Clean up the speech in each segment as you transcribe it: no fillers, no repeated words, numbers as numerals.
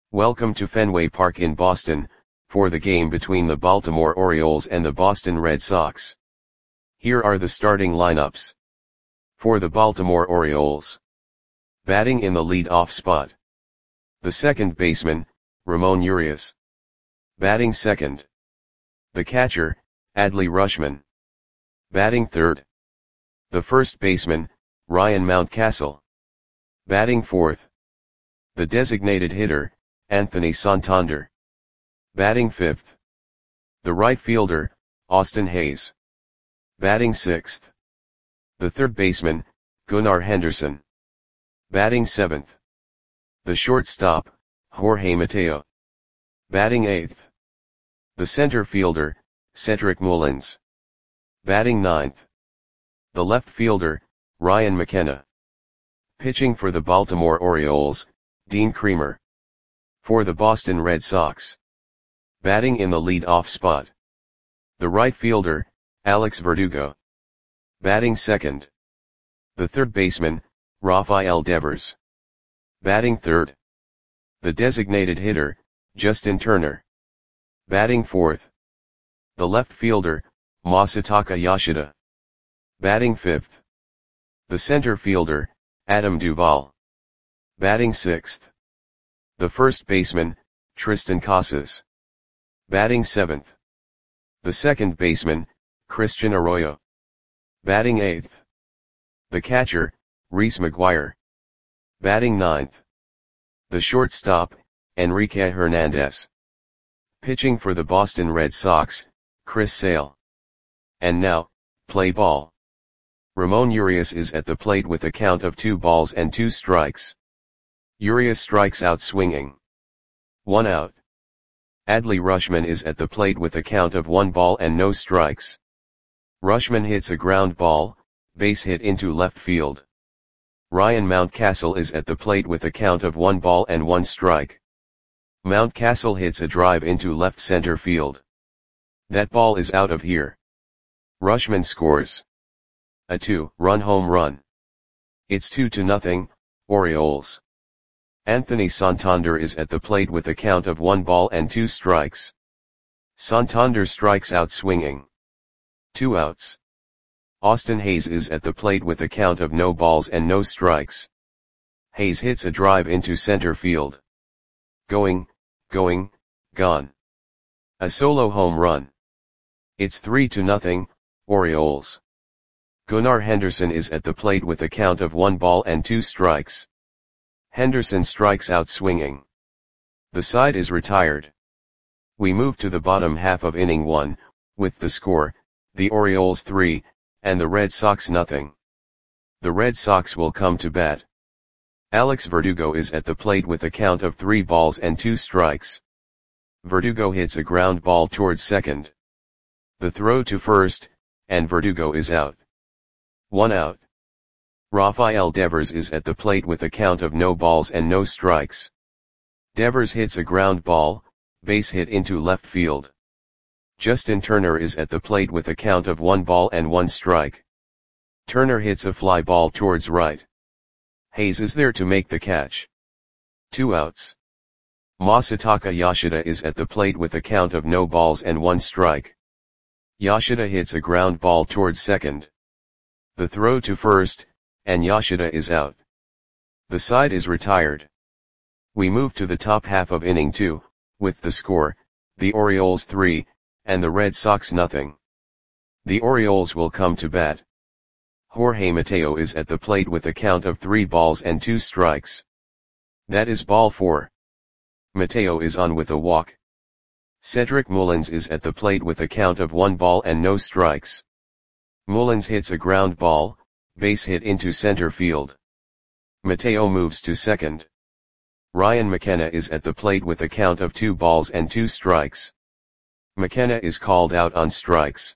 Welcome to Fenway Park in Boston, for the game between the Baltimore Orioles and the Boston Red Sox. Here are the starting lineups. For the Baltimore Orioles. Batting in the lead-off spot. The second baseman, Ramon Urias. Batting second. The catcher, Adley Rutschman. Batting third. The first baseman, Ryan Mountcastle. Batting fourth. The designated hitter, Anthony Santander. Batting fifth. The right fielder, Austin Hays. Batting sixth. The third baseman, Gunnar Henderson. Batting seventh. The shortstop, Jorge Mateo. Batting eighth. The center fielder, Cedric Mullins. Batting ninth. The left fielder, Ryan McKenna. Pitching for the Baltimore Orioles, Dean Kremer. For the Boston Red Sox. Batting in the lead-off spot. The right fielder, Alex Verdugo. Batting second. The third baseman, Rafael Devers. Batting third. The designated hitter, Justin Turner. Batting fourth. The left fielder, Masataka Yoshida. Batting fifth. The center fielder, Adam Duvall. Batting sixth. The first baseman, Tristan Casas. Batting seventh. The second baseman, Christian Arroyo. Batting eighth. The catcher, Reese McGuire. Batting ninth. The shortstop, Enrique Hernandez. Pitching for the Boston Red Sox, Chris Sale. And now, play ball. Ramon Urias is at the plate with a count of 2-2. Urias strikes out swinging. 1 out. Adley Rutschman is at the plate with a count of 1-0 strikes. Rutschman hits a ground ball, base hit into left field. Ryan Mountcastle is at the plate with a count of 1-1 strike. Mountcastle hits a drive into left center field. That ball is out of here. Rutschman scores a 2-run home run. It's 2-0, Orioles. Anthony Santander is at the plate with a count of 1-2 strikes. Santander strikes out swinging. 2 outs. Austin Hays is at the plate with a count of no balls and no strikes. Hays hits a drive into center field. Going, gone. A solo home run. It's 3-0, Orioles. Gunnar Henderson is at the plate with a count of 1-2 strikes. Henderson strikes out swinging. The side is retired. We move to the bottom half of inning 1, with the score, the Orioles 3, and the Red Sox nothing. The Red Sox will come to bat. Alex Verdugo is at the plate with a count of 3-2 strikes. Verdugo hits a ground ball towards second. The throw to first, and Verdugo is out. 1 out. Rafael Devers is at the plate with a count of no balls and no strikes. Devers hits a ground ball, base hit into left field. Justin Turner is at the plate with a count of 1-1 strike. Turner hits a fly ball towards right. Hays is there to make the catch. 2 outs. Masataka Yoshida is at the plate with a count of no balls and 1 strike. Yoshida hits a ground ball towards second. The throw to first, and Yoshida is out. The side is retired. We move to the top half of inning 2, with the score, the Orioles 3, and the Red Sox nothing. The Orioles will come to bat. Jorge Mateo is at the plate with a count of 3-2 strikes. That is ball 4. Mateo is on with a walk. Cedric Mullins is at the plate with a count of 1-0 strikes. Mullins hits a ground ball, base hit into center field. Mateo moves to second. Ryan McKenna is at the plate with a count of 2-2 strikes. McKenna is called out on strikes.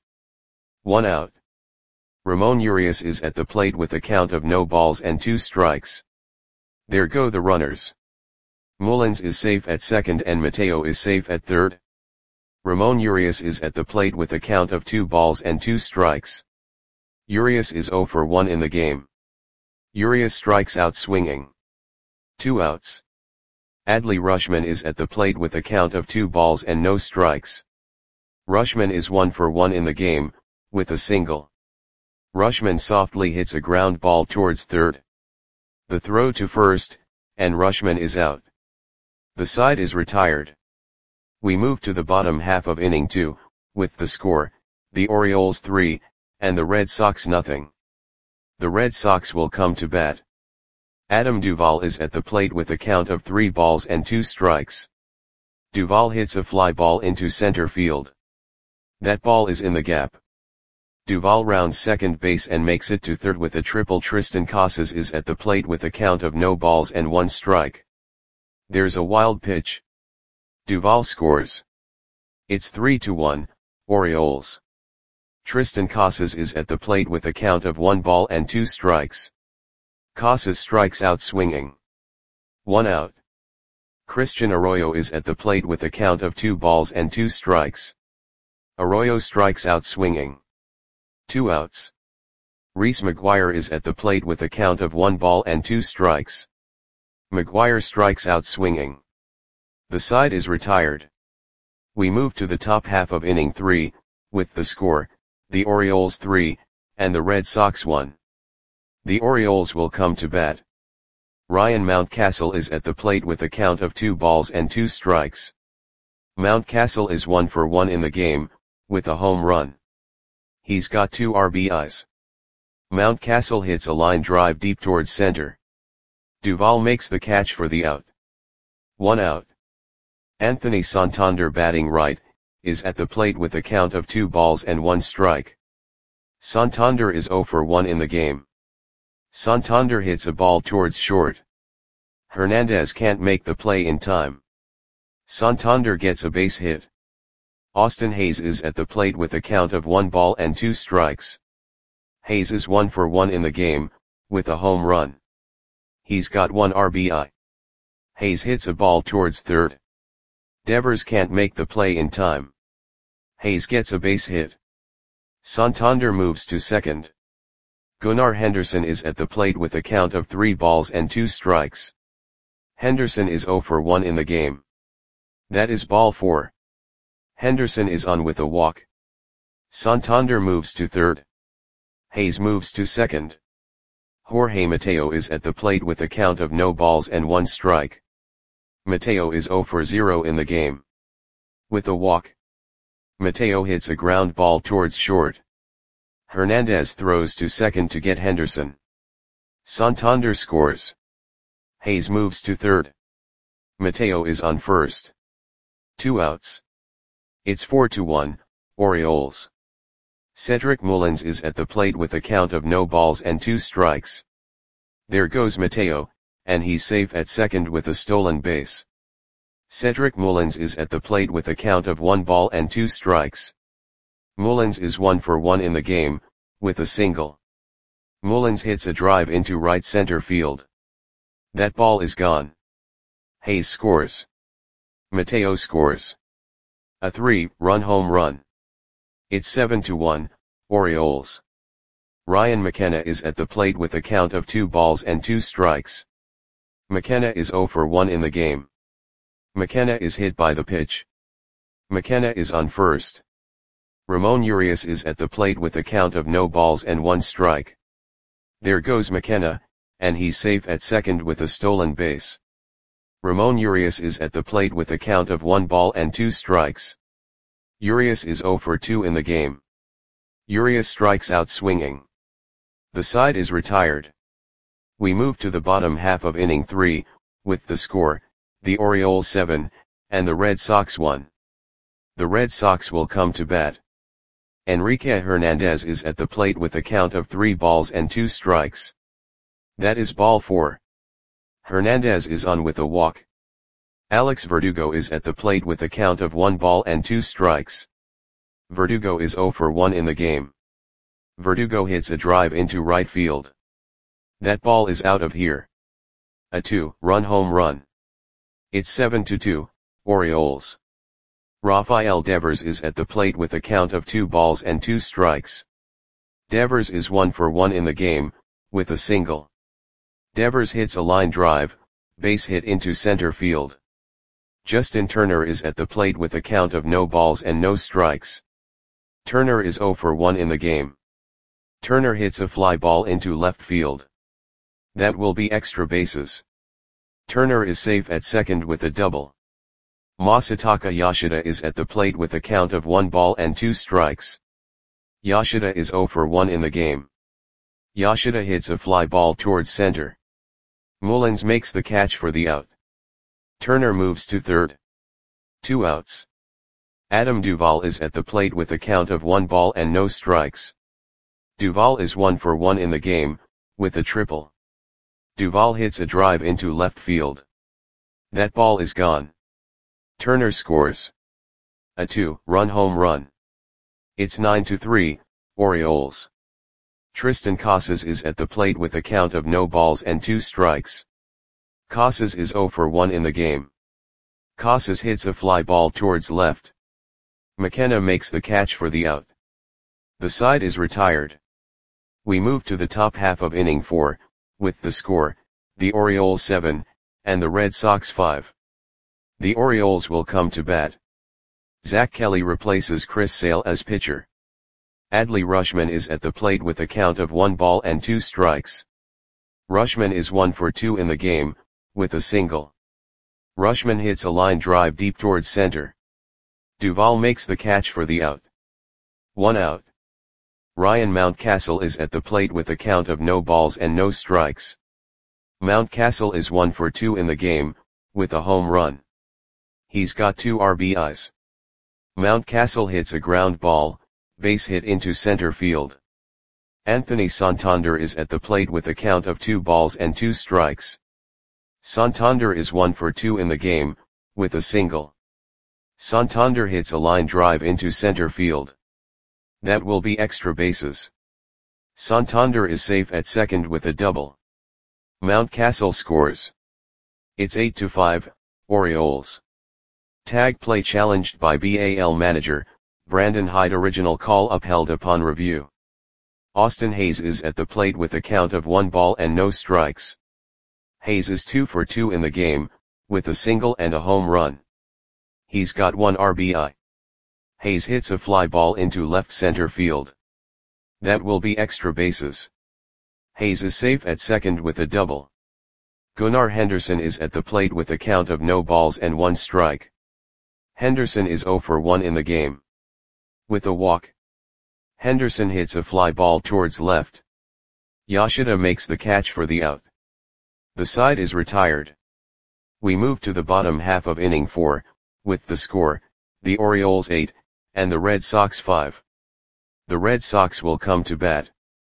1 out. Ramon Urias is at the plate with a count of no balls and 2 strikes. There go the runners. Mullins is safe at second and Mateo is safe at third. Ramon Urias is at the plate with a count of 2 strikes. Urias is 0 for 1 in the game. Urias strikes out swinging. 2 outs. Adley Rutschman is at the plate with a count of 2 balls and no strikes. Rutschman is 1 for 1 in the game, with a single. Rutschman softly hits a ground ball towards third. The throw to first, and Rutschman is out. The side is retired. We move to the bottom half of inning 2, with the score, the Orioles 3, and the Red Sox nothing. The Red Sox will come to bat. Adam Duvall is at the plate with a count of 3 balls and 2 strikes. Duvall hits a fly ball into center field. That ball is in the gap. Duvall rounds second base and makes it to third with a triple. Triston Casas is at the plate with a count of no balls and 1 strike. There's a wild pitch. Duvall scores. It's 3-1, Orioles. Triston Casas is at the plate with a count of 1 ball and 2 strikes. Casas strikes out swinging. 1 out. Christian Arroyo is at the plate with a count of 2 balls and 2 strikes. Arroyo strikes out swinging. 2 outs. Reese McGuire is at the plate with a count of 1 ball and 2 strikes. McGuire strikes out swinging. The side is retired. We move to the top half of inning 3, with the score, the Orioles 3, and the Red Sox 1. The Orioles will come to bat. Ryan Mountcastle is at the plate with a count of 2 balls and 2 strikes. Mountcastle is 1 for 1 in the game, with a home run. He's got 2 RBIs. Mountcastle hits a line drive deep towards center. Duvall makes the catch for the out. 1 out. Anthony Santander, batting right, is at the plate with a count of 2 balls and 1 strike. Santander is 0 for 1 in the game. Santander hits a ball towards short. Hernandez can't make the play in time. Santander gets a base hit. Austin Hayes is at the plate with a count of 1 ball and 2 strikes. Hayes is 1 for 1 in the game, with a home run. He's got 1 RBI. Hayes hits a ball towards third. Devers can't make the play in time. Hayes gets a base hit. Santander moves to second. Gunnar Henderson is at the plate with a count of 3 balls and 2 strikes. Henderson is 0 for 1 in the game. That is ball 4. Henderson is on with a walk. Santander moves to third. Hayes moves to second. Jorge Mateo is at the plate with a count of no balls and 1 strike. Mateo is 0 for 0 in the game. With a walk. Mateo hits a ground ball towards short. Hernandez throws to second to get Henderson. Santander scores. Hayes moves to third. Mateo is on first. 2 outs. It's 4-1, Orioles. Cedric Mullins is at the plate with a count of no balls and 2 strikes. There goes Mateo, and he's safe at second with a stolen base. Cedric Mullins is at the plate with a count of 1 ball and 2 strikes. Mullins is 1 for 1 in the game, with a single. Mullins hits a drive into right center field. That ball is gone. Hayes scores. Mateo scores. A 3-run home run. It's 7-1, Orioles. Ryan McKenna is at the plate with a count of 2 balls and 2 strikes. McKenna is 0 for 1 in the game. McKenna is hit by the pitch. McKenna is on first. Ramon Urias is at the plate with a count of no balls and 1 strike. There goes McKenna, and he's safe at second with a stolen base. Ramon Urias is at the plate with a count of 1 ball and 2 strikes. Urias is 0 for 2 in the game. Urias strikes out swinging. The side is retired. We move to the bottom half of inning 3, with the score, the Orioles 7, and the Red Sox 1. The Red Sox will come to bat. Enrique Hernandez is at the plate with a count of 3 balls and 2 strikes. That is ball 4. Hernandez is on with a walk. Alex Verdugo is at the plate with a count of 1 ball and 2 strikes. Verdugo is 0 for 1 in the game. Verdugo hits a drive into right field. That ball is out of here. A 2-run home run. It's 7-2, Orioles. Rafael Devers is at the plate with a count of 2 balls and 2 strikes. Devers is 1 for 1 in the game, with a single. Devers hits a line drive, base hit into center field. Justin Turner is at the plate with a count of no balls and no strikes. Turner is 0 for 1 in the game. Turner hits a fly ball into left field. That will be extra bases. Turner is safe at second with a double. Masataka Yoshida is at the plate with a count of 1 ball and 2 strikes. Yoshida is 0 for 1 in the game. Yoshida hits a fly ball towards center. Mullins makes the catch for the out. Turner moves to third. 2 outs. Adam Duvall is at the plate with a count of 1 ball and no strikes. Duvall is 1 for 1 in the game, with a triple. Duvall hits a drive into left field. That ball is gone. Turner scores a 2-run home run. It's 9-3, Orioles. Tristan Casas is at the plate with a count of no balls and 2 strikes. Casas is 0 for 1 in the game. Casas hits a fly ball towards left. McKenna makes the catch for the out. The side is retired. We move to the top half of inning 4, with the score, the Orioles 7, and the Red Sox 5. The Orioles will come to bat. Zach Kelly replaces Chris Sale as pitcher. Adley Rutschman is at the plate with a count of 1 ball and 2 strikes. Rutschman is 1 for 2 in the game, with a single. Rutschman hits a line drive deep towards center. Duvall makes the catch for the out. 1 out. Ryan Mountcastle is at the plate with a count of no balls and no strikes. Mountcastle is 1 for 2 in the game, with a home run. He's got 2 RBIs. Mountcastle hits a ground ball, base hit into center field. Anthony Santander is at the plate with a count of 2 balls and 2 strikes. Santander is 1 for 2 in the game, with a single. Santander hits a line drive into center field. That will be extra bases. Santander is safe at second with a double. Mountcastle scores. It's 8-5, Orioles. Tag play challenged by BAL manager, Brandon Hyde. Original call upheld upon review. Austin Hayes is at the plate with a count of 1 ball and no strikes. Hayes is 2 for 2 in the game, with a single and a home run. He's got 1 RBI. Hayes hits a fly ball into left center field. That will be extra bases. Hayes is safe at second with a double. Gunnar Henderson is at the plate with a count of no balls and 1 strike. Henderson is 0 for 1 in the game. With a walk. Henderson hits a fly ball towards left. Yoshida makes the catch for the out. The side is retired. We move to the bottom half of inning 4, with the score, the Orioles 8, and the Red Sox 5. The Red Sox will come to bat.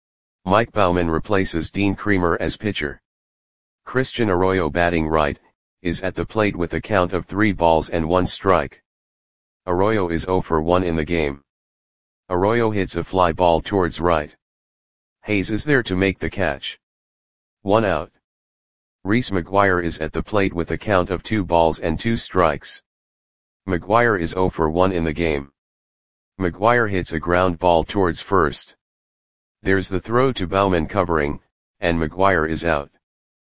Mike Baumann replaces Dean Kremer as pitcher. Christian Arroyo, batting right, is at the plate with a count of 3 balls and 1 strike. Arroyo is 0 for 1 in the game. Arroyo hits a fly ball towards right. Hayes is there to make the catch. 1 out. Reese McGuire is at the plate with a count of 2 balls and 2 strikes. McGuire is 0 for 1 in the game. McGuire hits a ground ball towards first. There's the throw to Baumann covering, and McGuire is out.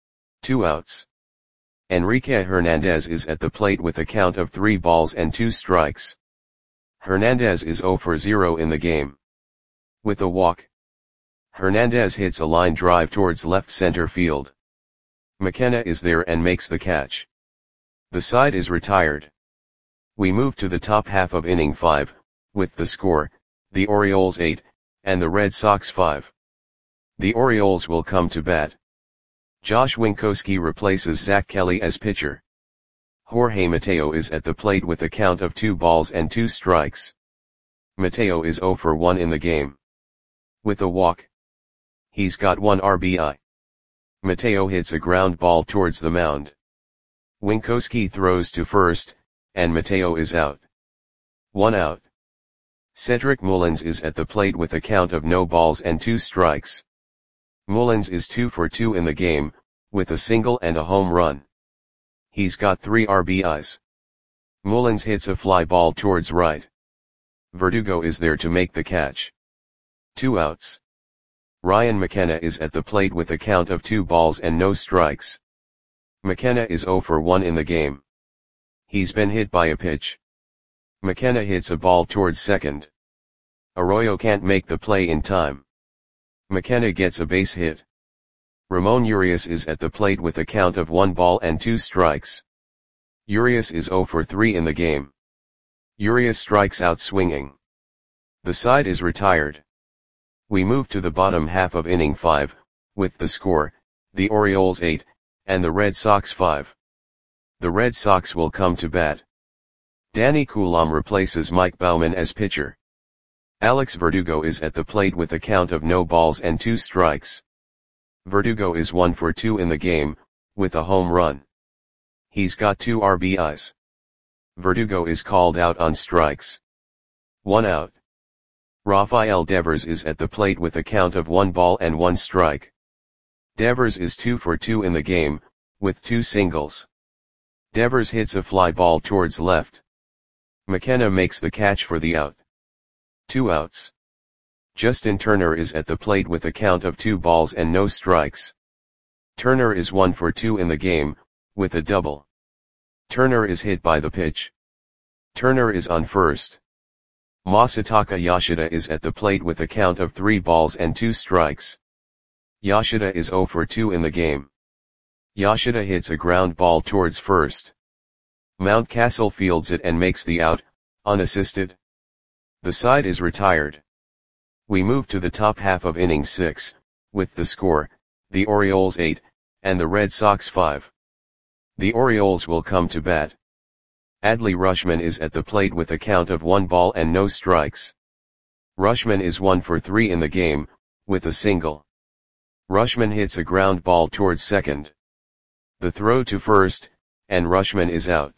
2 outs. Enrique Hernandez is at the plate with a count of 3 balls and 2 strikes. Hernandez is 0 for 0 in the game. With a walk. Hernandez hits a line drive towards left center field. McKenna is there and makes the catch. The side is retired. We move to the top half of inning 5, with the score, the Orioles 8, and the Red Sox 5. The Orioles will come to bat. Josh Winkowski replaces Zach Kelly as pitcher. Jorge Mateo is at the plate with a count of 2 balls and 2 strikes. Mateo is 0 for 1 in the game. With a walk. He's got 1 RBI. Mateo hits a ground ball towards the mound. Winkowski throws to first, and Mateo is out. 1 out. Cedric Mullins is at the plate with a count of no balls and 2 strikes. Mullins is 2 for 2 in the game, with a single and a home run. He's got 3 RBIs. Mullins hits a fly ball towards right. Verdugo is there to make the catch. 2 outs. Ryan McKenna is at the plate with a count of 2 balls and no strikes. McKenna is 0 for 1 in the game. He's been hit by a pitch. McKenna hits a ball towards second. Arroyo can't make the play in time. McKenna gets a base hit. Ramon Urias is at the plate with a count of 1 ball and 2 strikes. Urias is 0 for 3 in the game. Urias strikes out swinging. The side is retired. We move to the bottom half of inning 5, with the score, the Orioles 8, and the Red Sox 5. The Red Sox will come to bat. Danny Coulombe replaces Mike Baumann as pitcher. Alex Verdugo is at the plate with a count of no balls and 2 strikes. Verdugo is 1 for 2 in the game, with a home run. He's got 2 RBIs. Verdugo is called out on strikes. 1 out. Rafael Devers is at the plate with a count of 1 ball and 1 strike. Devers is 2 for 2 in the game, with 2 singles. Devers hits a fly ball towards left. McKenna makes the catch for the out. 2 outs. Justin Turner is at the plate with a count of 2 balls and no strikes. Turner is 1 for 2 in the game, with a double. Turner is hit by the pitch. Turner is on first. Masataka Yoshida is at the plate with a count of 3 balls and 2 strikes. Yoshida is 0 for 2 in the game. Yoshida hits a ground ball towards first. Mountcastle fields it and makes the out, unassisted. The side is retired. We move to the top half of inning 6, with the score, the Orioles 8, and the Red Sox 5. The Orioles will come to bat. Adley Rutschman is at the plate with a count of 1 ball and no strikes. Rutschman is 1 for 3 in the game, with a single. Rutschman hits a ground ball towards second. The throw to first, and Rutschman is out.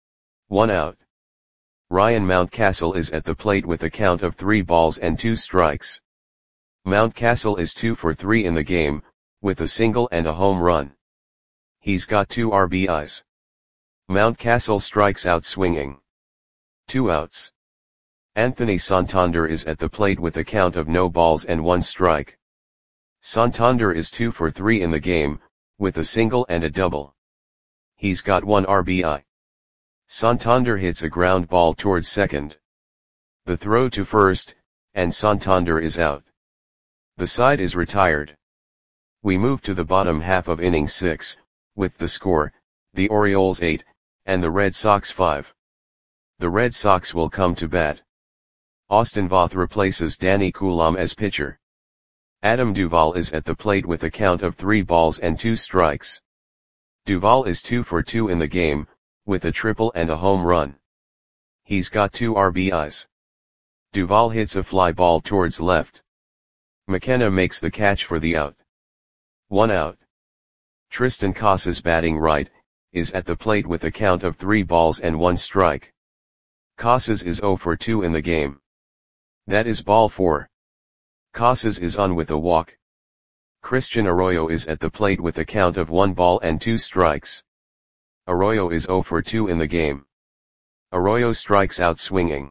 1 out. Ryan Mountcastle is at the plate with a count of 3 balls and 2 strikes. Mountcastle is 2 for 3 in the game, with a single and a home run. He's got 2 RBIs. Mountcastle strikes out swinging. 2 outs. Anthony Santander is at the plate with a count of no balls and 1 strike. Santander is 2 for 3 in the game, with a single and a double. He's got 1 RBI. Santander hits a ground ball towards second. The throw to first, and Santander is out. The side is retired. We move to the bottom half of inning 6, with the score, the Orioles 8, and the Red Sox 5. The Red Sox will come to bat. Austin Voth replaces Danny Coulombe as pitcher. Adam Duvall is at the plate with a count of 3 balls and 2 strikes. Duvall is 2 for 2 in the game, with a triple and a home run. He's got 2 RBIs. Duvall hits a fly ball towards left. McKenna makes the catch for the out. 1 out. Tristan Casas, batting right, is at the plate with a count of 3 balls and 1 strike. Casas is 0 for 2 in the game. That is ball 4. Casas is on with a walk. Christian Arroyo is at the plate with a count of 1 ball and 2 strikes. Arroyo is 0 for 2 in the game. Arroyo strikes out swinging.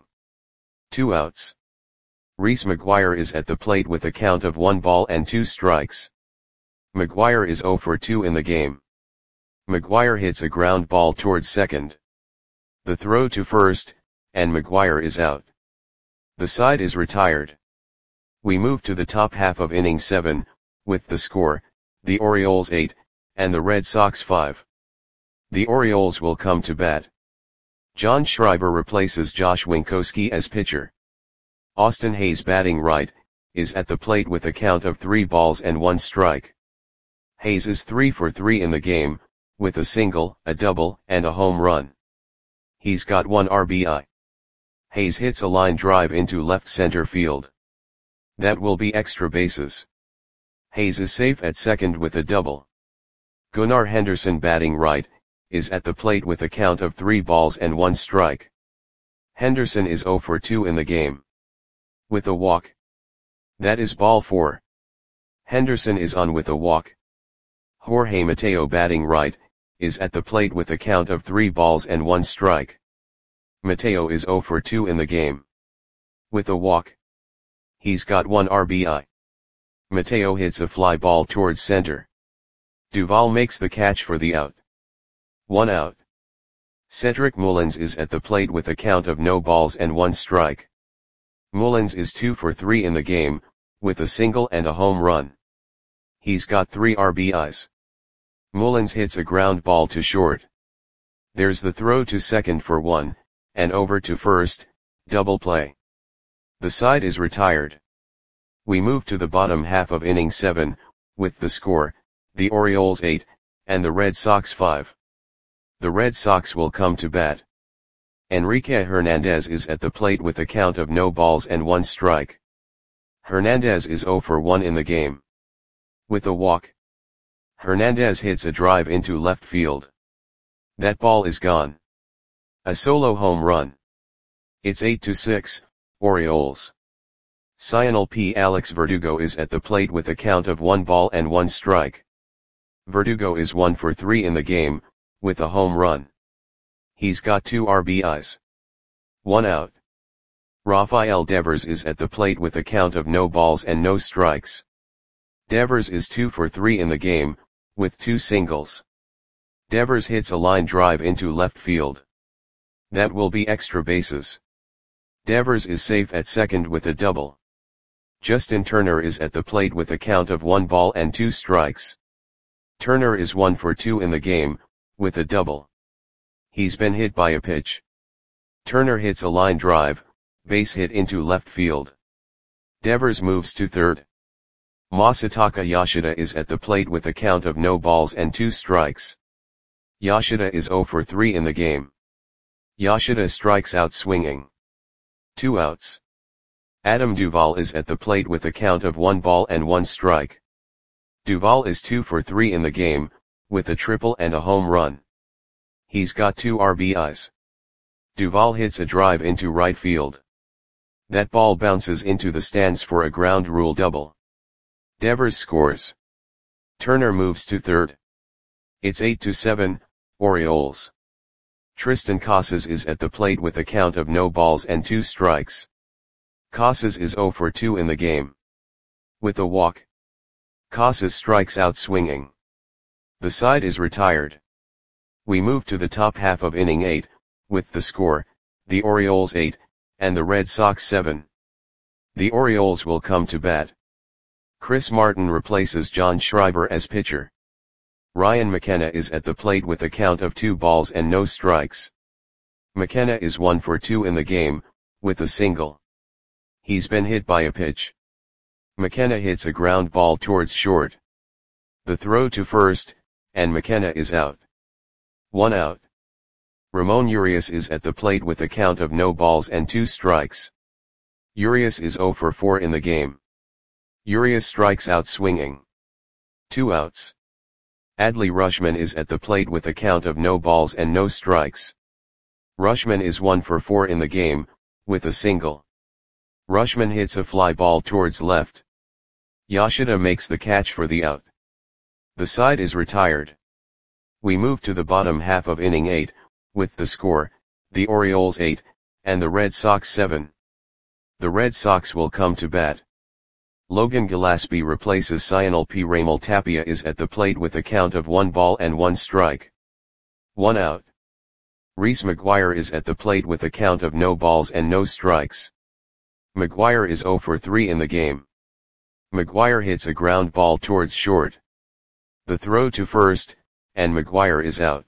2 outs. Reese McGuire is at the plate with a count of 1 ball and 2 strikes. McGuire is 0 for 2 in the game. McGuire hits a ground ball towards second. The throw to first, and McGuire is out. The side is retired. We move to the top half of inning 7, with the score, the Orioles 8, and the Red Sox 5. The Orioles will come to bat. John Schreiber replaces Josh Winkowski as pitcher. Austin Hayes, batting right, is at the plate with a count of 3 balls and 1 strike. Hayes is 3 for 3 in the game, with a single, a double, and a home run. He's got 1 RBI. Hayes hits a line drive into left center field. That will be extra bases. Hayes is safe at second with a double. Gunnar Henderson, batting right, is at the plate with a count of 3 balls and 1 strike. Henderson is 0 for 2 in the game. With a walk. That is ball 4. Henderson is on with a walk. Jorge Mateo, batting right, is at the plate with a count of 3 balls and 1 strike. Mateo is 0 for 2 in the game. With a walk. He's got 1 RBI. Mateo hits a fly ball towards center. Duvall makes the catch for the out. 1 out. Cedric Mullins is at the plate with a count of no balls and 1 strike. Mullins is 2 for 3 in the game, with a single and a home run. He's got 3 RBIs. Mullins hits a ground ball to short. There's the throw to second for 1, and over to first, double play. The side is retired. We move to the bottom half of inning 7, with the score, the Orioles 8, and the Red Sox 5. The Red Sox will come to bat. Enrique Hernandez is at the plate with a count of no balls and 1 strike. Hernandez is 0 for 1 in the game. With a walk, Hernandez hits a drive into left field. That ball is gone. A solo home run. It's 8-6, Orioles. Cionel P. Alex Verdugo is at the plate with a count of 1 ball and 1 strike. Verdugo is 1 for 3 in the game, with a home run. He's got 2 RBIs. 1 out. Rafael Devers is at the plate with a count of no balls and no strikes. Devers is 2 for 3 in the game, with 2 singles. Devers hits a line drive into left field. That will be extra bases. Devers is safe at second with a double. Justin Turner is at the plate with a count of 1 ball and 2 strikes. Turner is 1 for 2 in the game, with a double. He's been hit by a pitch. Turner hits a line drive, base hit into left field. Devers moves to third. Masataka Yoshida is at the plate with a count of no balls and 2 strikes. Yoshida is 0 for 3 in the game. Yoshida strikes out swinging. 2 outs. Adam Duvall is at the plate with a count of 1 ball and 1 strike. Duvall is 2 for 3 in the game, with a triple and a home run. He's got 2 RBIs. Duvall hits a drive into right field. That ball bounces into the stands for a ground rule double. Devers scores. Turner moves to third. It's 8-7, Orioles. Tristan Casas is at the plate with a count of no balls and 2 strikes. Casas is 0 for 2 in the game. With a walk, Casas strikes out swinging. The side is retired. We move to the top half of inning 8, with the score, the Orioles 8, and the Red Sox 7. The Orioles will come to bat. Chris Martin replaces John Schreiber as pitcher. Ryan McKenna is at the plate with a count of 2 balls and no strikes. McKenna is 1 for 2 in the game, with a single. He's been hit by a pitch. McKenna hits a ground ball towards short. The throw to first, and McKenna is out. 1 out. Ramon Urias is at the plate with a count of no balls and 2 strikes. Urias is 0 for 4 in the game. Urias strikes out swinging. 2 outs. Adley Rutschman is at the plate with a count of no balls and no strikes. Rutschman is 1 for 4 in the game, with a single. Rutschman hits a fly ball towards left. Yoshida makes the catch for the out. The side is retired. We move to the bottom half of inning 8, with the score, the Orioles 8, and the Red Sox 7. The Red Sox will come to bat. Logan Gillespie replaces Cionel P. Raimel Tapia is at the plate with a count of 1 ball and 1 strike. 1 out. Reese McGuire is at the plate with a count of no balls and no strikes. McGuire is 0 for 3 in the game. McGuire hits a ground ball towards short. The throw to first, and McGuire is out.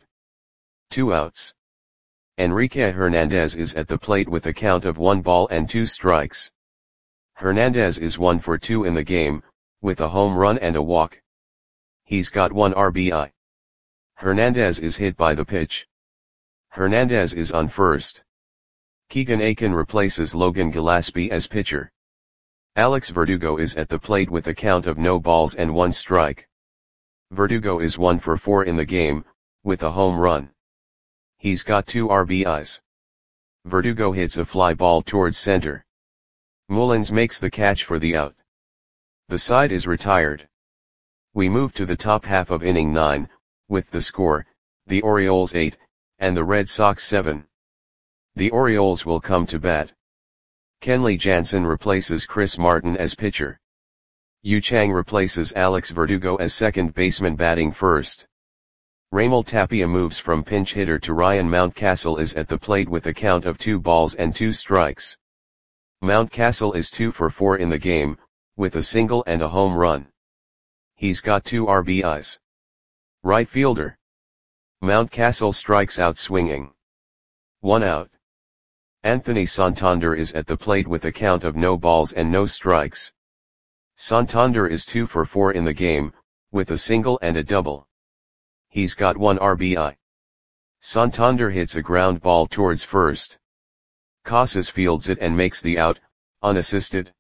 2 outs. Enrique Hernandez is at the plate with a count of 1 ball and 2 strikes. Hernandez is 1 for 2 in the game, with a home run and a walk. He's got 1 RBI. Hernandez is hit by the pitch. Hernandez is on first. Keegan Aiken replaces Logan Gillespie as pitcher. Alex Verdugo is at the plate with a count of no balls and 1 strike. Verdugo is 1 for 4 in the game, with a home run. He's got 2 RBIs. Verdugo hits a fly ball towards center. Mullins makes the catch for the out. The side is retired. We move to the top half of inning 9, with the score, the Orioles 8, and the Red Sox 7. The Orioles will come to bat. Kenley Jansen replaces Chris Martin as pitcher. Yu Chang replaces Alex Verdugo as second baseman batting first. Raimel Tapia moves from pinch hitter to Ryan Mountcastle is at the plate with a count of 2 balls and 2 strikes. Mountcastle is 2 for 4 in the game, with a single and a home run. He's got 2 RBIs. Right fielder. Mountcastle strikes out swinging. 1 out. Anthony Santander is at the plate with a count of no balls and no strikes. Santander is 2 for 4 in the game, with a single and a double. He's got 1 RBI. Santander hits a ground ball towards first. Casas fields it and makes the out, unassisted.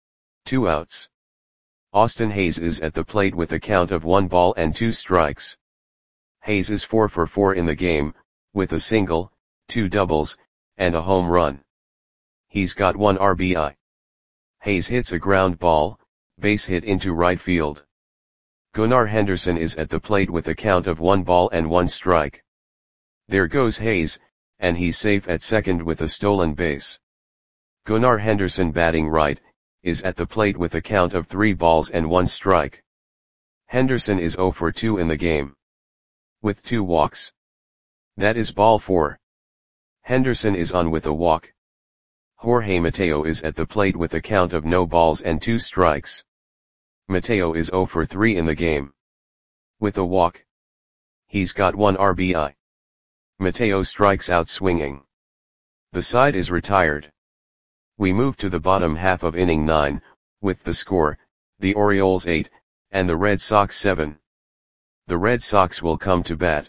2 outs. Austin Hays is at the plate with a count of 1 ball and 2 strikes. Hays is 4 for 4 in the game, with a single, 2 doubles, and a home run. He's got 1 RBI. Hays hits a ground ball, base hit into right field. Gunnar Henderson is at the plate with a count of 1 ball and 1 strike. There goes Hays, and he's safe at second with a stolen base. Gunnar Henderson, batting right, is at the plate with a count of 3 balls and 1 strike. Henderson is 0 for 2 in the game, with 2 walks. That is ball 4. Henderson is on with a walk. Jorge Mateo is at the plate with a count of no balls and 2 strikes. Mateo is 0 for 3 in the game, with a walk. He's got 1 RBI. Mateo strikes out swinging. The side is retired. We move to the bottom half of inning 9, with the score, the Orioles 8, and the Red Sox 7. The Red Sox will come to bat.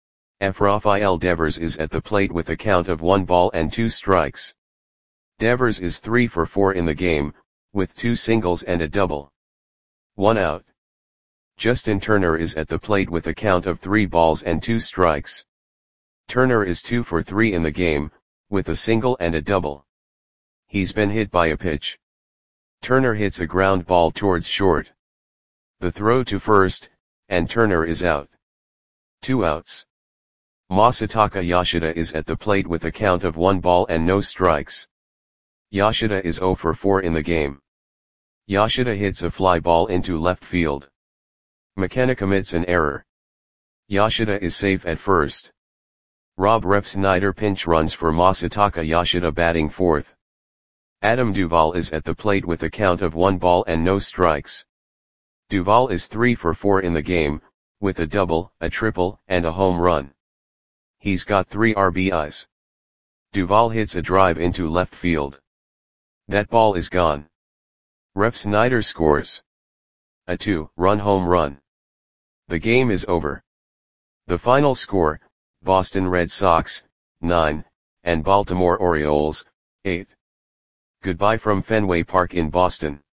Rafael Devers is at the plate with a count of 1 ball and 2 strikes. Devers is 3 for 4 in the game, with 2 singles and a double. 1 out. Justin Turner is at the plate with a count of 3 balls and 2 strikes. Turner is 2 for 3 in the game, with a single and a double. He's been hit by a pitch. Turner hits a ground ball towards short. The throw to first, and Turner is out. 2 outs. Masataka Yoshida is at the plate with a count of 1 ball and no strikes. Yoshida is 0 for 4 in the game. Yoshida hits a fly ball into left field. McKenna commits an error. Yoshida is safe at first. Rob Refsnyder pinch runs for Masataka Yoshida, batting fourth. Adam Duvall is at the plate with a count of 1 ball and no strikes. Duvall is 3 for 4 in the game, with a double, a triple, and a home run. He's got 3 RBIs. Duvall hits a drive into left field. That ball is gone. Refsnyder scores a 2-run home run. The game is over. The final score, Boston Red Sox, 9, and Baltimore Orioles, 8. Goodbye from Fenway Park in Boston.